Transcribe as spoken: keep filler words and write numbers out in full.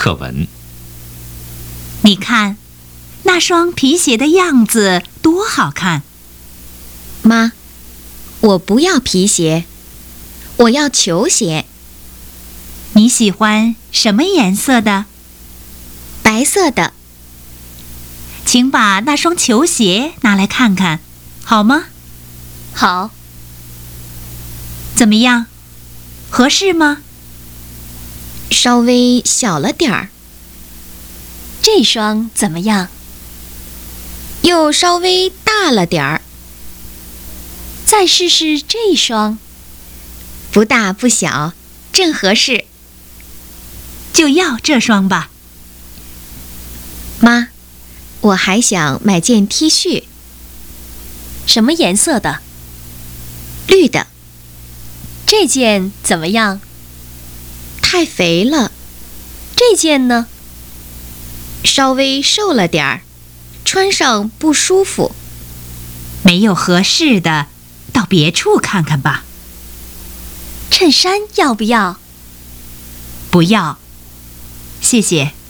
课文。 你看，那双皮鞋的样子多好看。 妈，我不要皮鞋，我要球鞋。 你喜欢什么颜色的？ 白色的。 请把那双球鞋拿来看看，好吗？ 好。 怎么样？合适吗？ 稍微小了点儿。 这双怎么样？ 又稍微大了点儿。 再试试这双。 不大不小，正合适。 就要这双吧。 妈，我还想买件 T 恤。 什么颜色的？ 绿的。 这件怎么样？ 太肥了。 这件呢？ 稍微瘦了点儿，穿上不舒服。 没有合适的，到别处看看吧。 衬衫要不要？ 不要，谢谢。